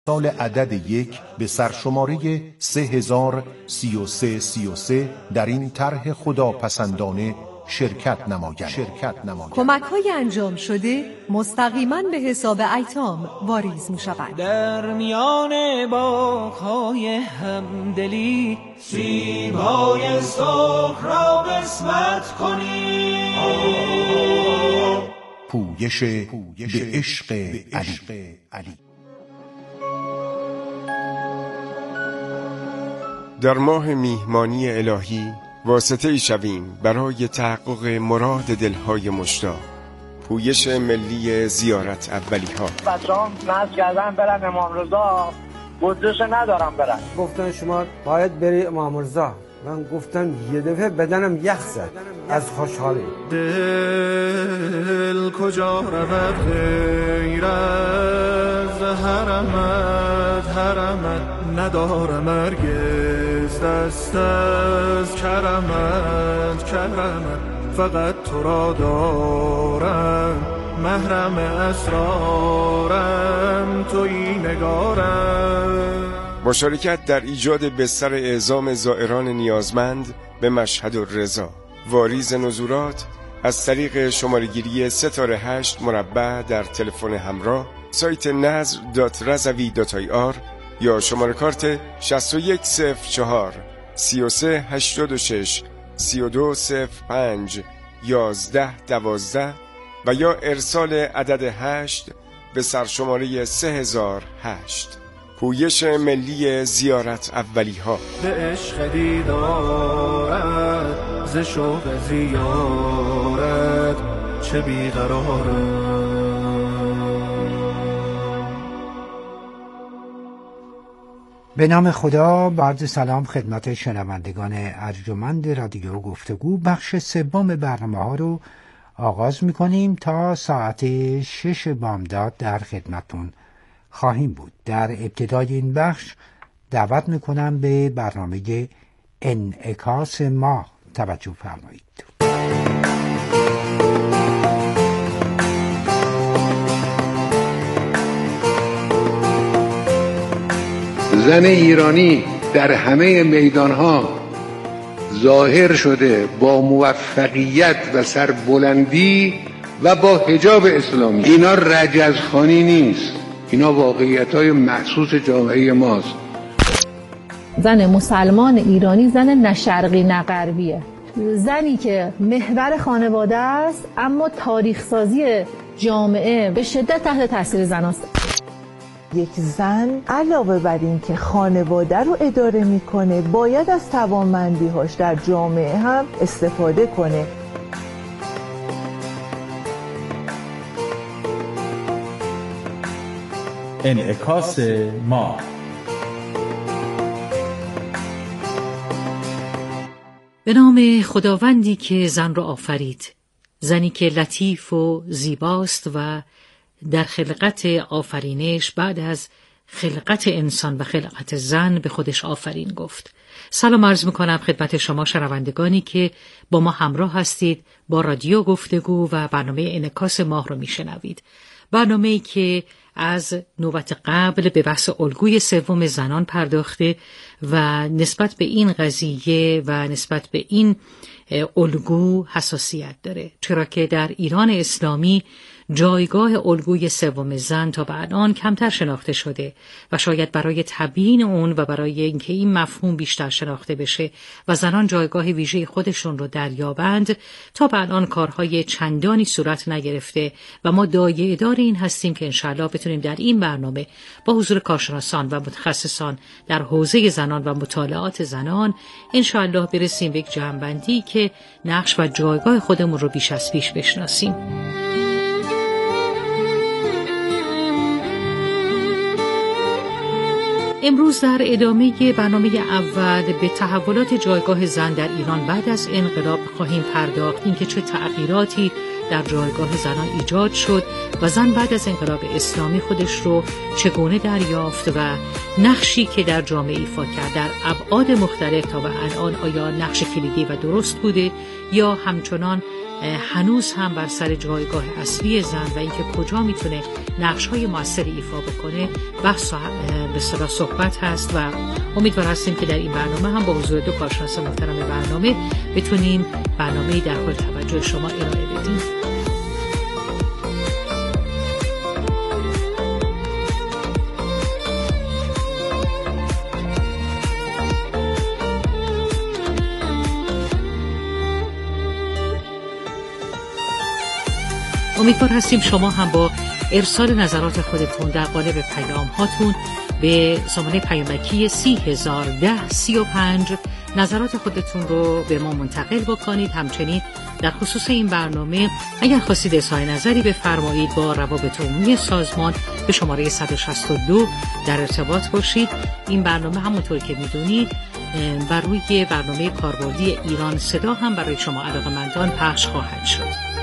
سال عدد 1 به سرشماره 3033 در این طرح خداپسندانه شرکت نمایند. کمک‌های انجام شده مستقیما به حساب ایتام واریز می‌شود. در میان باغ‌های همدلی سیب‌های سرخ را قسمت کنید. پویش به عشق علی. در ماه میهمانی الهی واسطه ای شویم برای تحقق مراد دلهای مشتاق. پویش ملی زیارت اولی ها. بچه‌ام ناز کردن برن امام رضا، بودجه‌شو ندارم برن. گفتن شما باید بری امام رضا. من گفتم یه دفعه بدنم یخ زد از خوشحالی. دل کجا رود غیر از حرمت ندارم هرگز دست از کرمت فقط تو را دارم محرم اسرارم تویی نگارم. مشارکت در ایجاد بستر اعزام زائران نیازمند به مشهد الرضا. واریز نزولات از طریق شماره‌گیری 8 در تلفن همراه، سایت nazr.razavi.ir یا شماره کارت 6104 3386 3205 1112 و یا ارسال عدد 8 به سرشماره 3008. پویش ملی زیارت اولی ها. به عشق دیدارت ز شوق زیارت چه بیقرارم. به نام خدا. بعد سلام خدمت شنوندگان ارجمند رادیو گفتگو. بخش سوم برنامه ها رو آغاز می‌کنیم. تا ساعت 6 بامداد در خدمتون خواهیم بود. در ابتدای این بخش دعوت میکنم به برنامه انعکاس ماه توجه فرمایید. زن ایرانی در همه میدانها ظاهر شده با موفقیت و سربلندی و با حجاب اسلامی. اینا رجزخوانی نیست، اینا واقعیت‌های محسوس جامعه ماست. زن مسلمان ایرانی زن نه شرقی نه غربیه، زنی که محور خانواده است اما تاریخ سازی جامعه به شدت تحت تاثیر زن است. یک زن علاوه بر این که خانواده رو اداره میکنه باید از توانمندی‌هاش در جامعه هم استفاده کنه. انعکاس ما. به نام خداوندی که زن را آفرید، زنی که لطیف و زیباست و در خلقت آفرینش بعد از خلقت انسان و خلقت زن به خودش آفرین گفت. سلام عرض میکنم خدمت شما شنوندگانی که با ما همراه هستید، با رادیو گفتگو و برنامه انعکاس ماه رو میشنوید. برنامه‌ای که از نوبت قبل به بحث الگوی سوم زنان پرداخته و نسبت به این قضیه و نسبت به این الگو حساسیت داره، چرا که در ایران اسلامی جایگاه الگوی سوم زن تا به الان کمتر شناخته شده و شاید برای تبیین اون و برای اینکه این مفهوم بیشتر شناخته بشه و زنان جایگاه ویژه خودشون رو دریابند تا به الان کارهای چندانی صورت نگرفته و ما دایه‌دار این هستیم که انشاءالله بتونیم در این برنامه با حضور کارشناسان و متخصصان در حوزه زنان و مطالعات زنان انشاءالله برسیم به یک جمع‌بندی که نقش و جایگاه خودمون رو بیش از پیش بشناسیم. امروز در ادامه برنامه اول به تحولات جایگاه زن در ایران بعد از انقلاب خواهیم پرداخت، اینکه چه تغییراتی در جایگاه زنان ایجاد شد و زن بعد از انقلاب اسلامی خودش رو چگونه دریافت و نقشی که در جامعه ایفا کرد در ابعاد مختلف تا به الان آیا نقش کلیدی و درست بوده یا همچنان هنوز هم بر سر جایگاه اصلی زن و اینکه کجا میتونه نقش‌های موثری ایفا بکنه بحث به صلاح صحبت هست و امیدوار هستیم که در این برنامه هم با حضور دو کارشناس محترم برنامه بتونیم برنامه‌ای در حال توجه شما ارائه بدیم. امیدوار هستیم شما هم با ارسال نظرات خودتون در قالب پیام هاتون به سامانه پیامکی 301035 نظرات خودتون رو به ما منتقل بکنید. همچنین در خصوص این برنامه اگر خواستید اظهار نظری بفرمایید با روابط عمومی سازمان به شماره 162 در ارتباط باشید. این برنامه همونطور که میدونید بر روی برنامه کاربردی ایران صدا هم برای شما علاقه‌مندان پخش خواهد شد.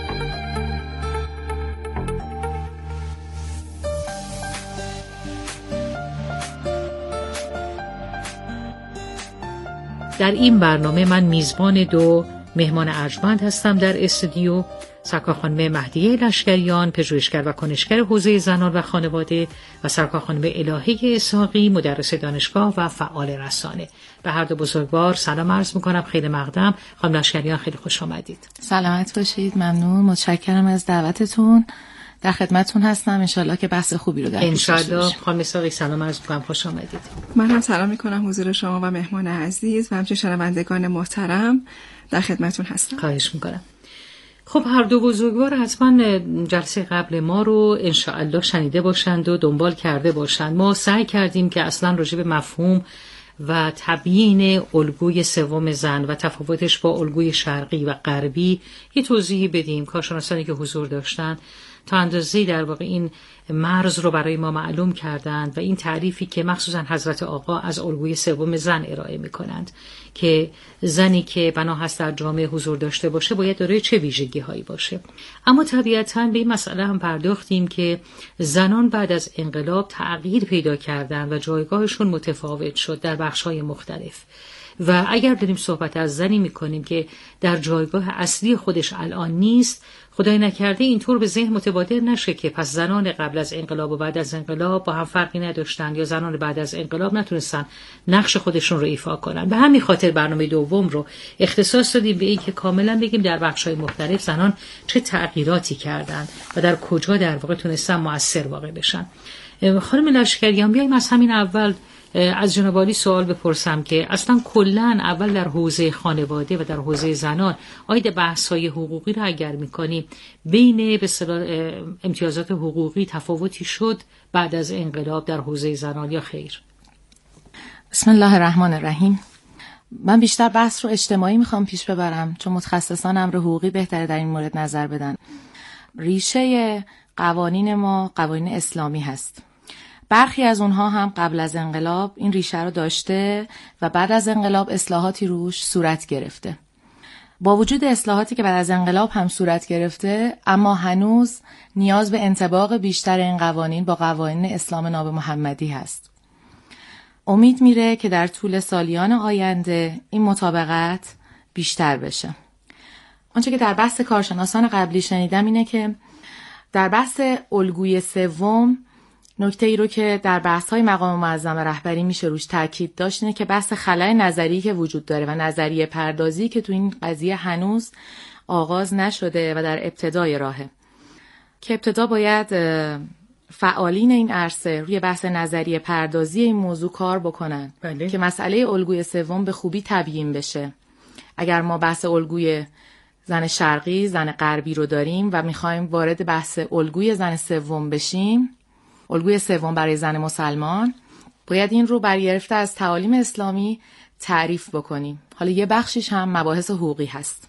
در این برنامه من میزبان دو مهمان ارجمند هستم در استودیو، سرکار خانم مهدیه لشکریان، پژوهشگر و کنشگر حوزه زنان و خانواده و سرکار خانم الهه اسحاقی، مدرس دانشگاه و فعال رسانه. به هر دو بزرگوار سلام عرض میکنم. خیلی مقدم. خانم لشکریان خیلی خوش آمدید. سلامت باشید. ممنون. متشکرم از دعوتتون. در خدمتتون هستم. انشالله که بحث خوبی رو در پیش داشته باشیم. خانم اسحاقی سلام عرض میکنم. خوش آمدید. من هم سلام میکنم حضور شما و مهمان عزیز و همچنین شنوندگان محترم. در خدمتتون هستم. خواهش میکنم. خب هر دو بزرگوار حتما جلسه قبل ما رو انشاءالله شنیده باشند و دنبال کرده باشند. ما سعی کردیم که اصلا راجع به مفهوم و تبیین الگوی سوم زن و تفاوتش با الگوی شرقی و غربی یه توضیحی بدیم. کارشناسانی که حضور داشتن تا اندازه‌ای در واقع این مرز رو برای ما معلوم کردند و این تعریفی که مخصوصا حضرت آقا از الگوی سوم زن ارائه می‌کنند که زنی که بنا هست در جامعه حضور داشته باشه باید دارای چه ویژگی‌هایی باشه. اما طبیعتاً به این مسئله هم پرداختیم که زنان بعد از انقلاب تغییر پیدا کردند و جایگاهشون متفاوت شد در بخش‌های مختلف. و اگر داریم صحبت از زنی میکنیم که در جایگاه اصلی خودش الان نیست، خدای نکرده اینطور به ذهن متبادر نشه که پس زنان قبل از انقلاب و بعد از انقلاب با هم فرقی نداشتن یا زنان بعد از انقلاب نتونستن نقش خودشون رو ایفا کنن. به همین خاطر برنامه دوم رو اختصاص دادیم به این که کاملا بگیم در بخش‌های مختلف زنان چه تغییراتی کردن و در کجا در واقع تونستن مؤثر واقع بشن. خانم لشکریان، بیایم از همین اول از جناب عالی سوال بپرسم که اصلا کلن اول در حوزه خانواده و در حوزه زنان آید بحث‌های حقوقی را اگر می‌کنیم بین به اصطلاح امتیازات حقوقی تفاوتی شد بعد از انقلاب در حوزه زنان یا خیر؟ بسم الله الرحمن الرحیم. من بیشتر بحث رو اجتماعی میخوام پیش ببرم چون متخصصان امر حقوقی بهتره در این مورد نظر بدن. ریشه قوانین ما قوانین اسلامی هست. برخی از اونها هم قبل از انقلاب این ریشه رو داشته و بعد از انقلاب اصلاحاتی روش صورت گرفته. با وجود اصلاحاتی که بعد از انقلاب هم صورت گرفته، اما هنوز نیاز به انطباق بیشتر این قوانین با قوانین اسلام ناب محمدی هست. امید میره که در طول سالیان آینده این مطابقت بیشتر بشه. آنچه که در بحث کارشناسان قبلی شنیدم اینه که در بحث الگوی سوم نکته ای رو که در بحث‌های مقام معظم رهبری میشه روش تاکید داشت اینه که بحث خلأ نظری که وجود داره و نظریه پردازی که تو این قضیه هنوز آغاز نشده و در ابتدای راهه، که ابتدا باید فعالین این عرصه روی بحث نظریه پردازی این موضوع کار بکنن که مسئله الگوی سوم به خوبی تبیین بشه. اگر ما بحث الگوی زن شرقی، زن غربی رو داریم و میخوایم وارد بحث الگوی زن سوم بشیم، الگوی سوم برای زن مسلمان، باید این رو برگرفته از تعالیم اسلامی تعریف بکنیم. حالا یه بخشش هم مباحث حقوقی هست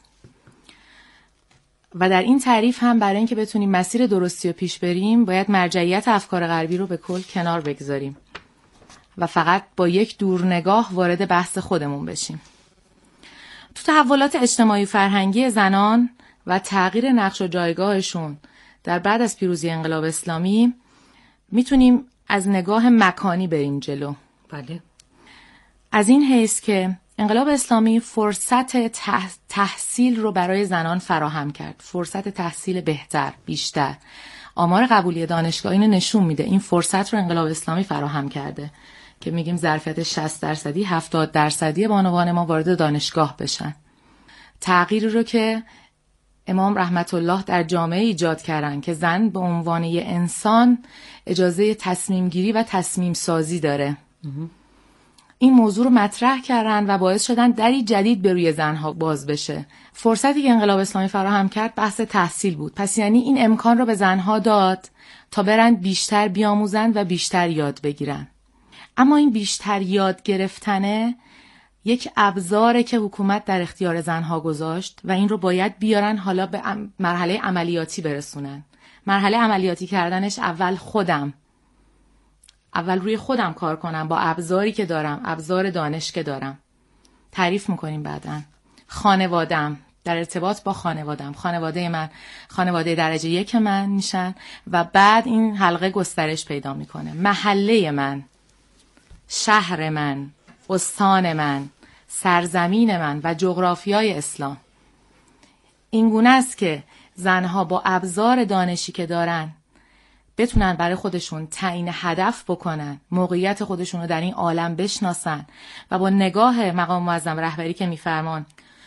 و در این تعریف هم برای اینکه بتونیم مسیر درستی رو پیش بریم باید مرجعیت افکار غربی رو به کل کنار بگذاریم و فقط با یک دورنگاه وارد بحث خودمون بشیم. تو تحولات اجتماعی فرهنگی زنان و تغییر نقش و جایگاهشون در بعد از پیروزی انقلاب اسلامی میتونیم از نگاه مکانی بریم جلو. بله. از این حیث که انقلاب اسلامی فرصت تحصیل رو برای زنان فراهم کرد، فرصت تحصیل بهتر، بیشتر. آمار قبولی دانشگاه اینو نشون میده، این فرصت رو انقلاب اسلامی فراهم کرده که میگیم ظرفیت 60%، 70% بانوان ما وارد دانشگاه بشن. تغییری رو که امام رحمت الله در جامعه ایجاد کردن که زن به عنوان یه انسان اجازه تصمیم گیری و تصمیم سازی داره. این موضوع رو مطرح کردن و باعث شدن دری جدید به روی زنها باز بشه. فرصتی که انقلاب اسلامی فراهم کرد بحث تحصیل بود. پس یعنی این امکان رو به زنها داد تا برن بیشتر بیاموزن و بیشتر یاد بگیرن. اما این بیشتر یاد گرفتنه یک ابزاره که حکومت در اختیار زنها گذاشت و این رو باید بیارن حالا به مرحله عملیاتی برسونن. مرحله عملیاتی کردنش اول روی خودم کار کنم با ابزاری که دارم، ابزار دانش که دارم. تعریف میکنیم بعداً. خانوادم، در ارتباط با خانواده من، خانواده درجه 1 من میشن و بعد این حلقه گسترش پیدا میکنه. محله من، شهر من، استان من، سرزمین من و جغرافیای اسلام. این گونه است که زنها با ابزار دانشی که دارن بتونن برای خودشون تعیین هدف بکنن، موقعیت خودشون رو در این عالم بشناسن و با نگاه مقام معظم رهبری که میفرمان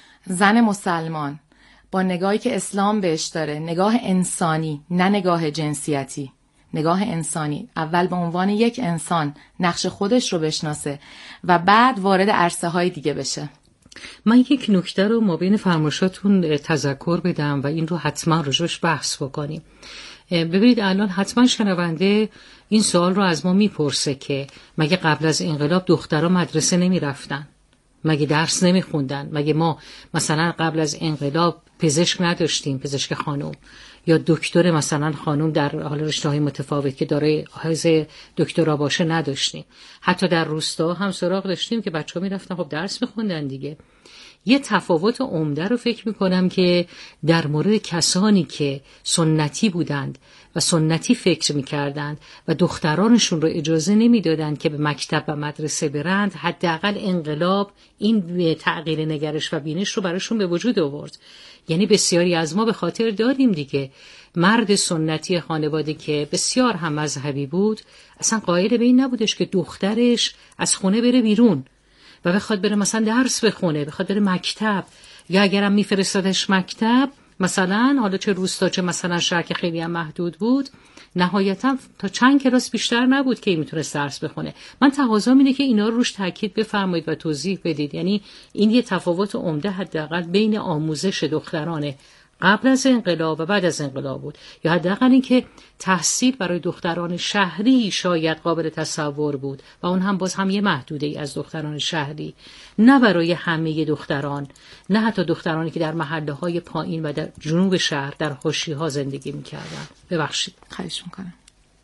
زن مسلمان با نگاهی که اسلام بهش داره، نگاه انسانی نه نگاه جنسیتی، نگاه انسانی، اول به عنوان یک انسان نقش خودش رو بشناسه و بعد وارد عرصه های دیگه بشه. من یک نکته رو مابین فرمایشاتون تذکر بدم و این رو حتما راجعش بحث بکنیم. ببینید الان حتما شنونده این سوال رو از ما میپرسه که مگه قبل از انقلاب دخترها مدرسه نمیرفتن؟ مگه درس نمیخوندن؟ مگه ما مثلا قبل از انقلاب پزشک نداشتیم، پزشک خانم یا دکتر مثلا خانم در حال رشته‌های متفاوت که دارای حوزه دکترا باشه نداشتیم؟ حتی در روستا هم سراغ داشتیم که بچه‌ها میرفتن خب درس میخوندن دیگه. یه تفاوت عمده رو فکر میکنم که در مورد کسانی که سنتی بودند و سنتی فکر میکردند و دخترانشون رو اجازه نمیدادند که به مکتب و مدرسه برند، حداقل انقلاب این تغییر نگرش و بینش رو براشون به وجود آورد. یعنی بسیاری از ما به خاطر داریم دیگه، مرد سنتی خانواده که بسیار هم مذهبی بود اصلا قائل به این نبودش که دخترش از خونه بره بیرون و بخواد بره مثلا درس بخونه، بخواد بره مکتب، یا اگرم میفرستادش مکتب مثلا حالا چه روستا چه مثلا شهر که خیلی هم محدود بود، نهایتا تا چند کلاس بیشتر نبود که میتونست درس بخونه. من تقاضا اینه که اینا رو روش تاکید بفرمایید و توضیح بدید. یعنی این یه تفاوت عمده حداقل بین آموزش دختران قبل از انقلاب و بعد از انقلاب بود، یا حداقل این که تحصیل برای دختران شهری شاید قابل تصور بود و اون هم باز هم یه محدوده ای از دختران شهری، نه برای همه دختران، نه حتی دخترانی که در محله های پایین و در جنوب شهر در حاشیه ها زندگی میکردن. ببخشید. خواهش میکنم.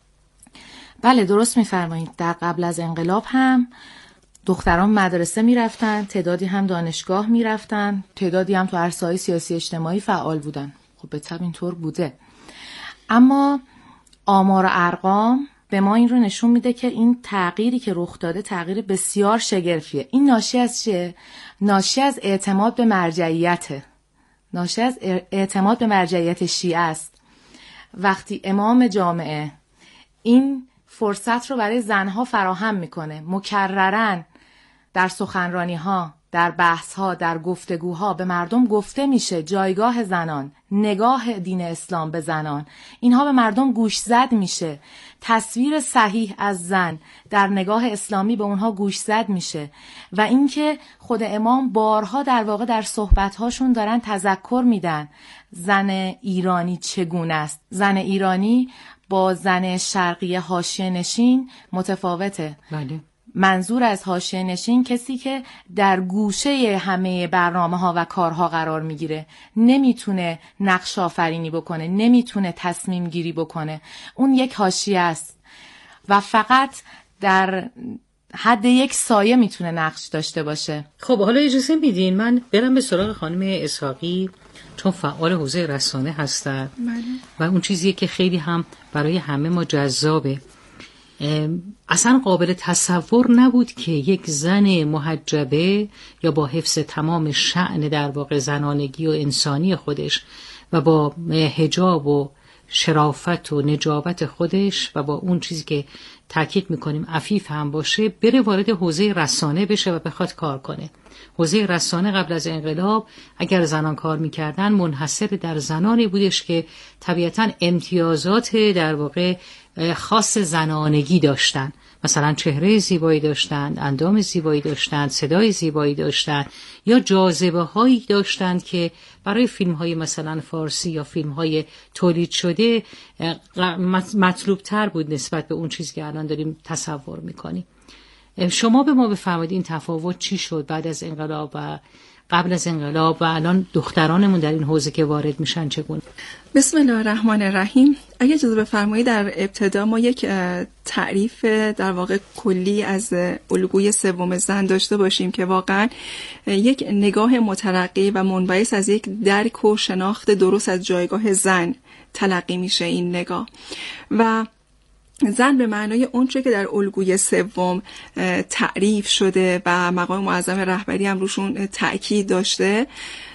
بله درست میفرمایید. در قبل از انقلاب هم دختران مدرسه میرفتن، تعدادی هم دانشگاه میرفتن، تعدادی هم تو عرصه‌های سیاسی اجتماعی فعال بودن. خب به طبع اینطور بوده. اما آمار و ارقام به ما این رو نشون میده که این تغییری که رخ داده تغییر بسیار شگرفیه. این ناشی از چیه؟ ناشی از اعتماد به مرجعیته. ناشی از اعتماد به مرجعیت شیعه است. وقتی امام جامعه این فرصت رو برای زنها فراهم میکنه، مکررن در سخنرانی‌ها، در بحث‌ها، در گفتگوها به مردم گفته میشه جایگاه زنان، نگاه دین اسلام به زنان، اینها به مردم گوش زد میشه، تصویر صحیح از زن در نگاه اسلامی به اونها گوش زد میشه و اینکه خود امام بارها در واقع در صحبت‌هاشون دارن تذکر میدن زن ایرانی چگونه است. زن ایرانی با زن شرقی حاشیه نشین متفاوته. بله. منظور از حاشیه نشین کسی که در گوشه همه برنامه‌ها و کارها قرار میگیره، نمیتونه نقش آفرینی بکنه، نمیتونه تصمیم گیری بکنه، اون یک حاشیه است و فقط در حد یک سایه میتونه نقش داشته باشه. خب حالا اجازه میدین من برم به سراغ خانم اسحاقی، چون فعال حوزه رسانه هستن و اون چیزیه که خیلی هم برای همه ما جذابه. اصلا قابل تصور نبود که یک زن محجبه یا با حفظ تمام شأن در واقع زنانگی و انسانی خودش و با حجاب و شرافت و نجابت خودش و با اون چیزی که تاکید میکنیم عفیف هم باشه، بره وارد حوزه رسانه بشه و بخواد کار کنه. حوزه رسانه قبل از انقلاب اگر زنان کار میکردن منحصر در زنانی بودش که طبیعتاً امتیازات در واقع خاص زنانگی داشتن، مثلا چهره زیبایی داشتند، اندام زیبایی داشتند، صدای زیبایی داشتند یا جاذبه هایی داشتند که برای فیلم های مثلا فارسی یا فیلم های تولید شده مطلوب تر بود نسبت به اون چیزی که الان داریم تصور میکنیم. شما به ما بفرمایید این تفاوت چی شد بعد از انقلاب و قبل از انقلاب و الان دخترانمون در این حوزه که وارد میشن چگونه؟ بسم الله الرحمن الرحیم. اگه اجازه بفرمایید در ابتدا ما یک تعریف در واقع کلی از الگوی سوم زن داشته باشیم که واقعا یک نگاه مترقی و منبعث از یک درک و شناخت درست از جایگاه زن تلقی میشه این نگاه. و زن به معنای اونچه که در الگوی سوم تعریف شده و مقام معظم رهبری هم روشون تأکید داشته،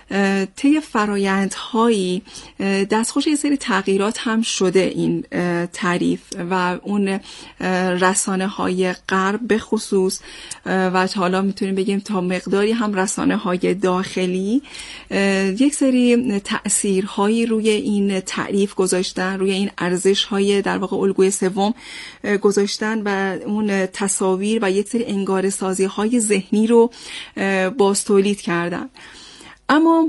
طی فرایندهایی دستخوش یه سری تغییرات هم شده این تعریف و اون رسانه های غرب به خصوص و حالا میتونیم بگیم تا مقداری هم رسانه های داخلی یک سری تأثیرهایی روی این تعریف گذاشتن، روی این ارزش های در واقع الگوی سوم گذاشتن و اون تصاویر و یک سری انگار سازی های ذهنی رو باز تولید کردن. اما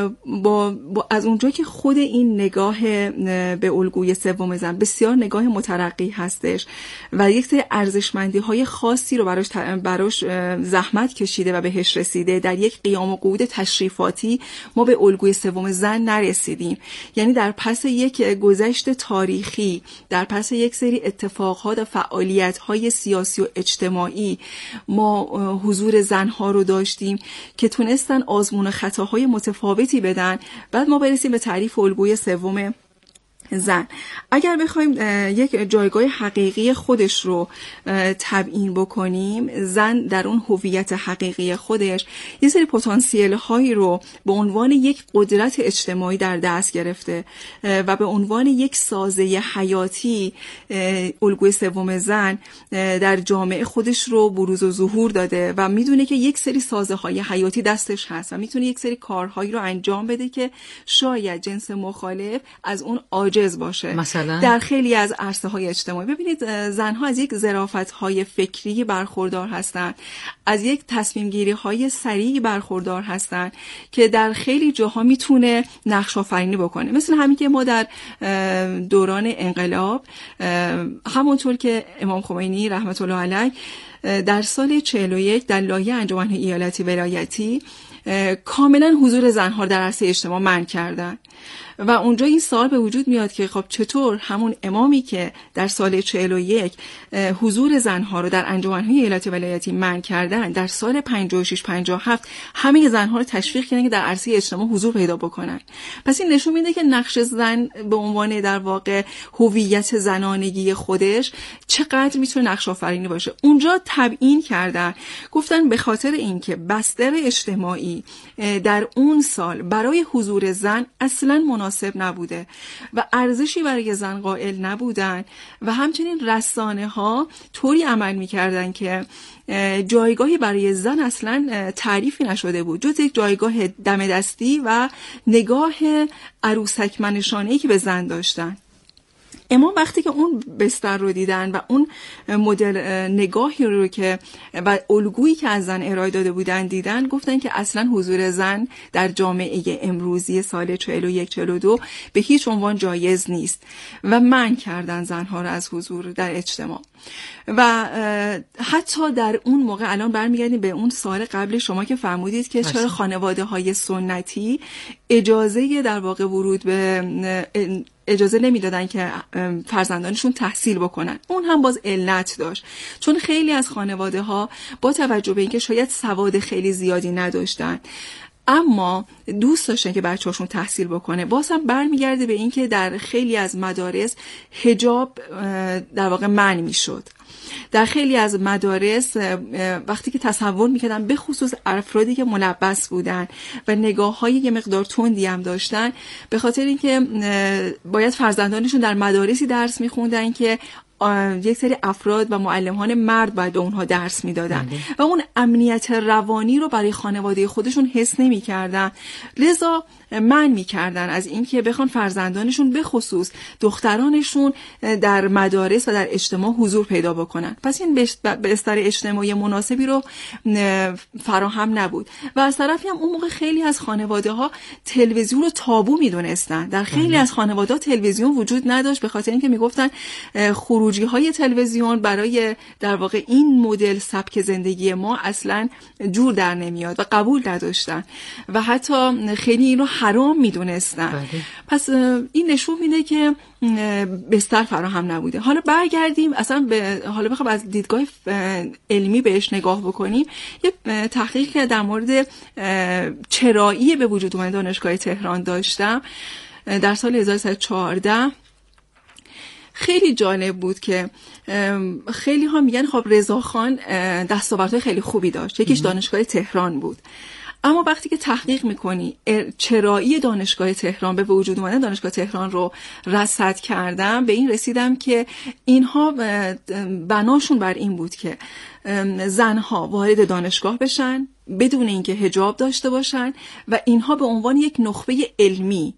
با از اونجا که خود این نگاه به الگوی سوم زن بسیار نگاه مترقی هستش و یک سری ارزشمندی های خاصی رو براش زحمت کشیده و بهش رسیده، در یک قیام و قعود تشریفاتی ما به الگوی سوم زن نرسیدیم. یعنی در پس یک گذشت تاریخی، در پس یک سری اتفاقات و فعالیت های سیاسی و اجتماعی ما حضور زنها رو داشتیم که تونستن آزمون خطاهای متفاوتی بدن. بعد ما برسیم به تعریف الگوی سوم زن. اگر بخوایم یک جایگاه حقیقی خودش رو تبیین بکنیم، زن در اون هویت حقیقی خودش یه سری پتانسیل هایی رو به عنوان یک قدرت اجتماعی در دست گرفته و به عنوان یک سازه حیاتی الگوی سوم زن در جامعه خودش رو بروز و ظهور داده و میدونه که یک سری سازه های حیاتی دستش هست و میتونه یک سری کارهایی رو انجام بده که شاید جنس مخالف از اون باشه. مثلا در خیلی از عرصه های اجتماعی ببینید زنها از یک ظرافت های فکری برخوردار هستند، از یک تصمیم گیری های سریع برخوردار هستند که در خیلی جاها میتونه نقش آفرینی بکنه. مثل همین که ما در دوران انقلاب همونطور که امام خمینی رحمت الله علیه در سال 41 در لایحه انجمن ایالتی ولایتی کاملا حضور زنها در عرصه اجتماع منع کردن و اونجا این سوال به وجود میاد که خب چطور همون امامی که در سال 41 حضور زنها رو در انجمن‌های ایالتی ولایتی منع کردن، در سال 56 57 همه زنها رو تشویق کردن که در عرصه اجتماع حضور پیدا بکنن. پس این نشون میده که نقش زن به عنوان در واقع هویت زنانگی خودش چقدر میتونه نقش آفرینی باشه. اونجا تبیین کردن، گفتن به خاطر اینکه بستر اجتماعی در اون سال برای حضور زن اصلاً مناسب نبوده و ارزشی برای زن قائل نبودن و همچنین رسانه ها طوری عمل می‌کردن که جایگاهی برای زن اصلا تعریفی نشده بود جز یک جایگاه دم دستی و نگاه عروسک منشانه‌ای که به زن داشتن. اما وقتی که اون بستر رو دیدن و اون مدل نگاهی رو که و الگویی که از زن ارائه داده بودن دیدن، گفتن که اصلا حضور زن در جامعه امروزی سال 41-42 به هیچ عنوان جایز نیست و منع کردن زنها رو از حضور در اجتماع. و حتی در اون موقع، الان برمیگردیم به اون سال قبل شما که فرمودید که چرا خانواده های سنتی اجازه در واقع ورود به اجازه نمیدادن که فرزندانشون تحصیل بکنن. اون هم باز علت داشت، چون خیلی از خانواده ها با توجه به اینکه شاید سواد خیلی زیادی نداشتن اما دوست داشتن که بچه‌هاشون تحصیل بکنه. باز هم برمیگرده به اینکه در خیلی از مدارس حجاب در واقع منع میشد. در خیلی از مدارس وقتی که تصور میکردن به خصوص افرادی که ملبس بودن و نگاه‌های یه مقدار تندی هم داشتن، به خاطر اینکه باید فرزندانشون در مدارسی درس میخوندن که یک سری افراد و معلمان مرد باید به اونها درس میدادن و اون امنیت روانی رو برای خانواده خودشون حس نمی‌کردن، لذا منع می‌کردن از اینکه بخوان فرزندانشون به خصوص دخترانشون در مدارس و در اجتماع حضور پیدا بکنن. پس این بستر اجتماعی مناسبی رو فراهم نبود و از طرفی هم اون موقع خیلی از خانواده‌ها تلویزیون رو تابو می‌دونستن. در خیلی از خانواده‌ها تلویزیون وجود نداشت، به خاطر اینکه میگفتن خروجی‌های تلویزیون برای در واقع این مدل سبک زندگی ما اصلا جور در نمیاد و قبول نداشتن و حتی خیلی اینو حرام میدونستن. پس این نشون میده که بستر فراهم نبوده. حالا برگردیم اصلا حالا بخوام از دیدگاه علمی بهش نگاه بکنیم. یه تحقیق که در مورد چرایی به وجود اومدن دانشگاه تهران داشتم در سال 1314. خیلی جالب بود که خیلی ها میگن خب رضاخان دستاوردهای خیلی خوبی داشت، یکیش دانشگاه تهران بود، اما وقتی که تحقیق میکنی چرایی دانشگاه تهران به وجود اومدن دانشگاه تهران رو رصد کردم، به این رسیدم که اینها بناشون بر این بود که زنها وارد دانشگاه بشن بدون اینکه حجاب داشته باشن و اینها به عنوان یک نخبه علمی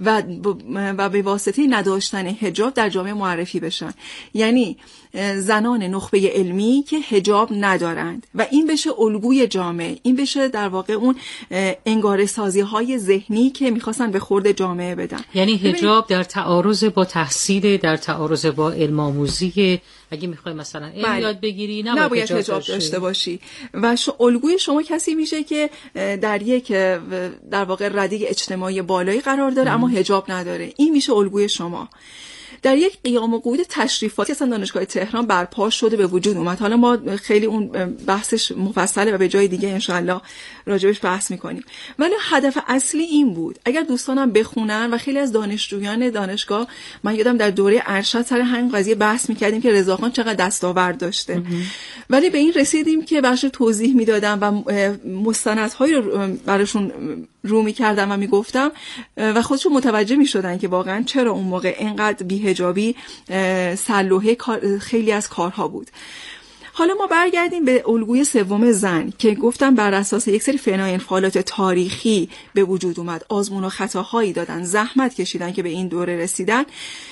و به واسطه نداشتن حجاب در جامعه معرفی بشن، یعنی زنان نخبه علمی که حجاب ندارند و این بشه الگوی جامعه، این بشه در واقع اون انگاره سازی های ذهنی که میخواستن به خورد جامعه بدن. یعنی حجاب در تعارض با تحصیل، در تعارض با علم آموزی. اگه میخوای مثلا علم یاد بگیری نباید حجاب داشته باشی و الگوی شما کسی میشه که در یک در واقع رده اجتماعی بالایی قرار داره اما حجاب نداره. این میشه الگوی شما. در یک قیام و قعود تشریفاتی اصلا دانشگاه تهران برپا شده به وجود اومد. حالا ما خیلی اون بحثش مفصله و به جای دیگه انشالله راجبش بحث میکنیم، ولی هدف اصلی این بود اگر دوستانم بخونن و خیلی از دانشجویان دانشگاه، من یادم در دوره ارشد سر همین قضیه بحث میکردیم که رضاخان چقدر دستاورد داشته، ولی به این رسیدیم که بخش توضیح میدادم و مستندهایی رو براشون رو میکردم و میگفتم و خودشون متوجه میشدن که واقعا چرا اون موقع اینقدر بی‌حجابی سلوحه خیلی از کارها بود. حالا ما برگردیم به الگوی سوم زن که گفتم بر اساس یک سری فناانفعالات تاریخی به وجود اومد، آزمون و خطاهایی دادن، زحمت کشیدن که به این دوره رسیدن.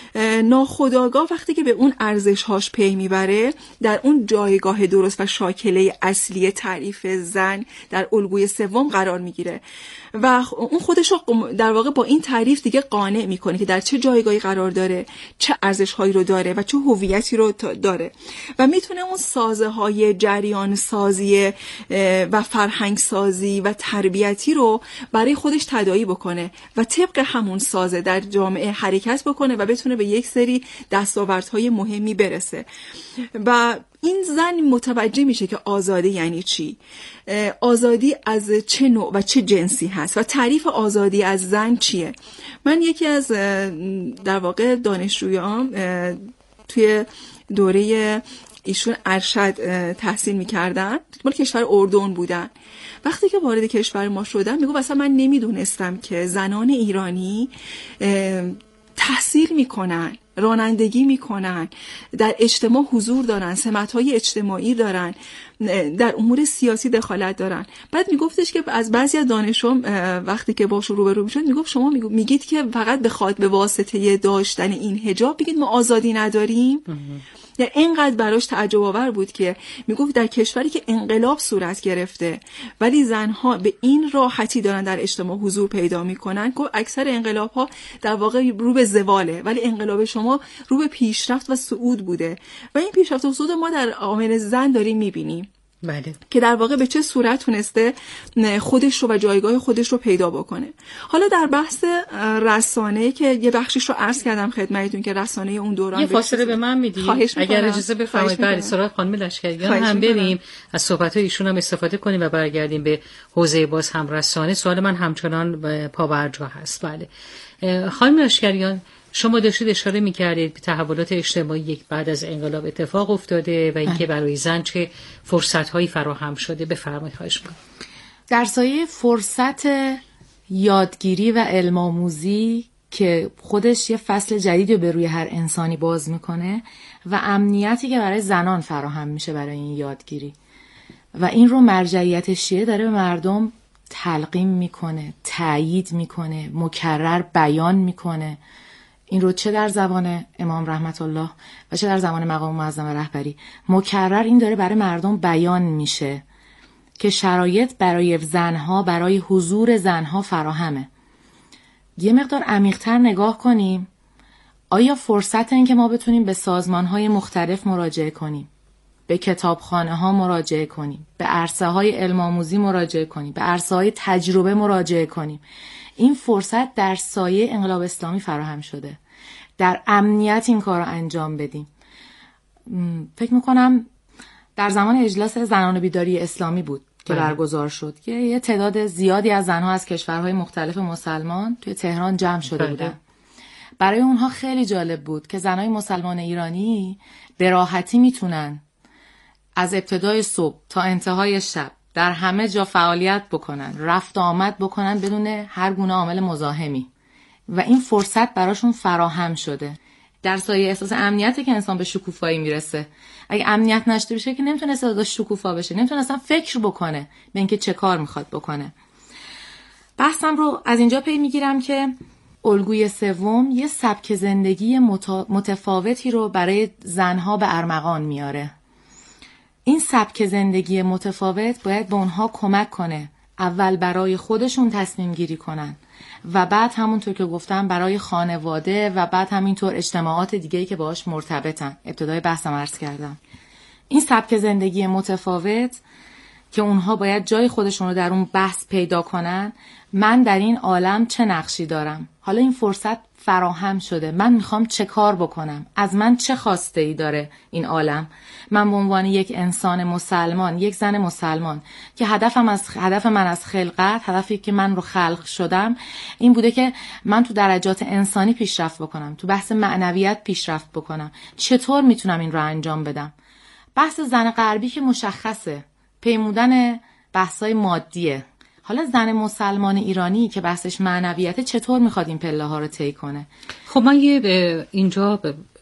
ناخودآگاه وقتی که به اون ارزش‌هاش پی میبره در اون جایگاه درست و شاکله اصلی تعریف زن در الگوی سوم قرار میگیره و اون خودش رو در واقع با این تعریف دیگه قانع میکنه که در چه جایگاهی قرار داره، چه ارزش‌هایی رو داره و چه هویتی رو داره و میتونه اون سازه‌های جریان سازی و فرهنگ سازی و تربیتی رو برای خودش تداعی بکنه و طبق همون سازه در جامعه حرکت بکنه و بتونه به یک سری دستاوردهای مهمی برسه. و این زن متوجه میشه که آزادی یعنی چی، آزادی از چه نوع و چه جنسی هست و تعریف آزادی از زن چیه. من یکی از در واقع دانشجویان توی دوره ایشون ارشد تحصیل میکردن، مال کشور اردن بودن. وقتی که وارد کشور ما شدن میگو اصلا من نمیدونستم که زنان ایرانی تحصیل میکنن، رانندگی میکنن، در اجتماع حضور دارن، سمت‌های اجتماعی دارن، در امور سیاسی دخالت دارن. بعد میگفتش که از بعضی از دانشجوام وقتی که باهاش روبرو میشد میگفت شما میگید که فقط به واسطه داشتن این حجاب بگید ما آزادی نداریم. یا اینقدر براش تعجب آور بود که میگفت در کشوری که انقلاب صورت گرفته ولی زنها به این راحتی دارن در اجتماع حضور پیدا میکنن که اکثر انقلاب ها در واقع رو به زواله ولی انقلاب شما رو به پیشرفت و صعود بوده و این پیشرفت و صعود ما در عامل زن داریم میبینیم. بله. که در واقع به چه صورت تونسته خودش رو و جایگاه خودش رو پیدا بکنه. حالا در بحث رسانه که یه بخشش رو عرض کردم خدمتتون که رسانه اون دوران یه فاصله به من میدی اگر اجازه بفرمایید بعد سراغ خانم لشکریان هم بریم، از صحبت‌های ایشون هم استفاده کنیم و برگردیم به حوزه باز هم رسانه. سوال من همچنان پابرجا هست. بله خانم لشکریان، شما داشتید اشاره می‌کردید به تحولات اجتماعی که بعد از انقلاب اتفاق افتاده و اینکه برای زن چه فرصت‌هایی فراهم شده. بفرمایید خواهش می‌کنم. در سایه فرصت یادگیری و علم آموزی که خودش یه فصل جدیدی رو به روی هر انسانی باز میکنه و امنیتی که برای زنان فراهم میشه برای این یادگیری و این رو مرجعیت شیعه داره به مردم تلقین میکنه، تأیید میکنه، مکرر بیان میکنه. این رو چه در زبان امام رحمت الله و چه در زبان مقام معظم رهبری مکرر این داره برای مردم بیان میشه که شرایط برای زنها، برای حضور زنها فراهمه. یه مقدار عمیق‌تر نگاه کنیم، آیا فرصت این که ما بتونیم به سازمان‌های مختلف مراجعه کنیم، به کتابخانه‌ها مراجعه کنیم، به عرصه‌های علم آموزی مراجعه کنیم، به عرصه‌های تجربه مراجعه کنیم، این فرصت در سایه انقلاب اسلامی فراهم شده. در امنیت این کار رو انجام بدیم. فکر می‌کنم در زمان اجلاس زنان بیداری اسلامی بود که برگزار شد که یه تعداد زیادی از زنها از کشورهای مختلف مسلمان توی تهران جمع شده بودن. برای اونها خیلی جالب بود که زنهای مسلمان ایرانی به راحتی میتونن از ابتدای صبح تا انتهای شب در همه جا فعالیت بکنن، رفت و آمد بکنن بدون هر گونه عامل مزاحمی و این فرصت براشون فراهم شده. در سایه احساس امنیتی که انسان به شکوفایی میرسه. اگه امنیت نشته بشه که نمیتونه اصلا شکوفا بشه، نمیتونه اصلا فکر بکنه به اینکه چه کار میخواد بکنه. بحثم رو از اینجا پی میگیرم که الگوی سوم یه سبک زندگی متفاوتی رو برای زنها به ارمغان میاره. این سبک زندگی متفاوت باید به اونها کمک کنه اول برای خودشون تصمیم گیری کنن و بعد همونطور که گفتم برای خانواده و بعد همینطور اجتماعات دیگه‌ای که باهاش مرتبطن. ابتدای بحثم عرض کردم این سبک زندگی متفاوت که اونها باید جای خودشون رو در اون بحث پیدا کنن. من در این عالم چه نقشی دارم؟ حالا این فرصت فراهم شده، من میخوام چه کار بکنم؟ از من چه خواسته ای داره این عالم؟ من به عنوان یک انسان مسلمان، یک زن مسلمان که هدف من از خلقت، هدفی که من رو خلق شدم این بوده که من تو درجات انسانی پیشرفت بکنم، تو بحث معنویت پیشرفت بکنم. چطور میتونم این رو انجام بدم؟ بحث زن غربی که مشخصه، پیمودن بحثای مادیه. حالا زن مسلمان ایرانی که بحثش معنویته چطور میخواد این پله ها رو طی کنه؟ خب من اینجا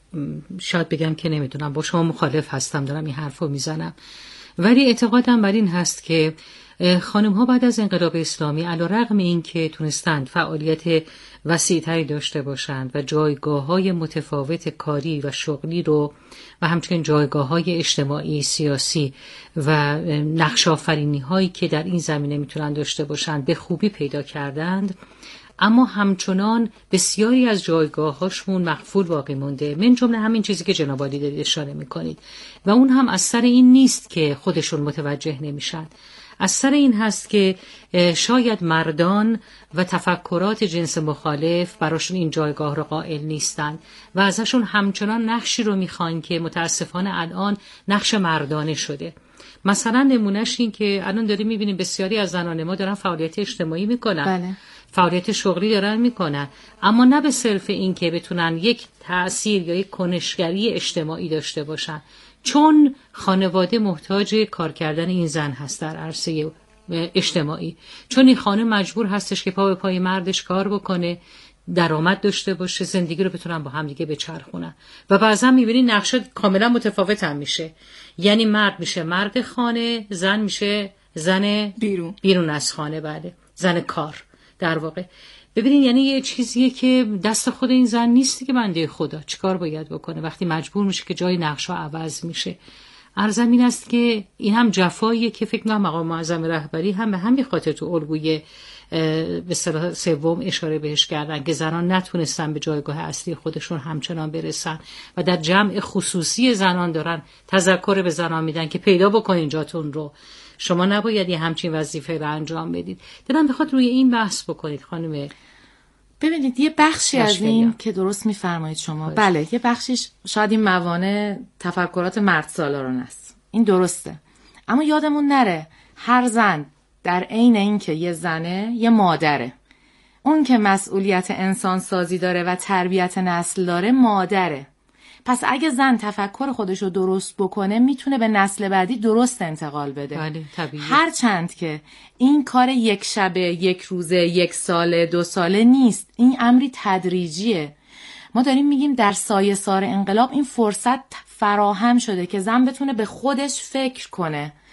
شاید بگم که نمیدونم، با شما مخالف هستم، دارم این حرف رو میزنم، ولی اعتقادم بر این هست که خانم ها بعد از انقلاب اسلامی علیرغم این که تونستند فعالیت وسیع‌تری داشته باشند و جایگاه‌های متفاوت کاری و شغلی رو و همچنین جایگاه‌های اجتماعی، سیاسی و نقش آفرینی‌هایی که در این زمینه میتونن داشته باشند به خوبی پیدا کردند، اما همچنان بسیاری از جایگاه‌هاشون مقفول باقی مونده، من جمله همین چیزی که جناب عالی دارید اشاره می‌کنید و اون هم از سر این نیست که خودشون متوجه نمیشن، از سر این هست که شاید مردان و تفکرات جنس مخالف براشون این جایگاه رو قائل نیستن و ازشون همچنان نقشی رو میخوان که متاسفانه الان نقش مردانه شده. مثلا نمونهش این که الان داریم میبینیم بسیاری از زنان ما دارن فعالیت اجتماعی میکنن، بله. فعالیت شغلی دارن میکنن، اما نه به صرف این که بتونن یک تأثیر یا یک کنشگری اجتماعی داشته باشن، چون خانواده محتاج کار کردن این زن هست در عرصه اجتماعی، چون این خانه مجبور هستش که پا به پای مردش کار بکنه، درآمد داشته باشه، زندگی رو بتونن با هم دیگه بچرخونن و بعضا میبینی نقشه کاملا متفاوت هم میشه، یعنی مرد میشه مرد خانه، زن میشه زن بیرون از خانه، بله، زن کار در واقع. ببینین یعنی یه چیزیه که دست خود این زن نیستی که بنده خدا چیکار باید بکنه وقتی مجبور میشه که جای نقشا عوض میشه. عرضم این است که این هم جفاییه که فکر کنم مقام معظم رهبری هم به همین خاطر تو الگوی به اصطلاح سوم اشاره بهش کردن که زنان نتونستن به جایگاه اصلی خودشون همچنان برسن و در جمع خصوصی زنان دارن تذکر به زنان میدن که پیدا بکنین جاتون رو، شما نباید یه همچین وظیفه رو انجام بدید. دلم بخواد روی این بحث بکنید خانم. ببینید یه بخشی از این که درست میفرمایید شما، بله یه بخشیش شاید این موانع تفکرات مرد سالاران است، این درسته، اما یادمون نره هر زن در عین این که یه زنه یه مادره. اون که مسئولیت انسان سازی داره و تربیت نسل داره مادره. پس اگه زن تفکر خودشو درست بکنه میتونه به نسل بعدی درست انتقال بده. بله طبیعی. هر چند که این کار یک شبه، یک روزه، یک ساله، 2 ساله نیست، این امری تدریجیه. ما داریم میگیم در سایه‌سار انقلاب این فرصت فراهم شده که زن بتونه به خودش فکر کنه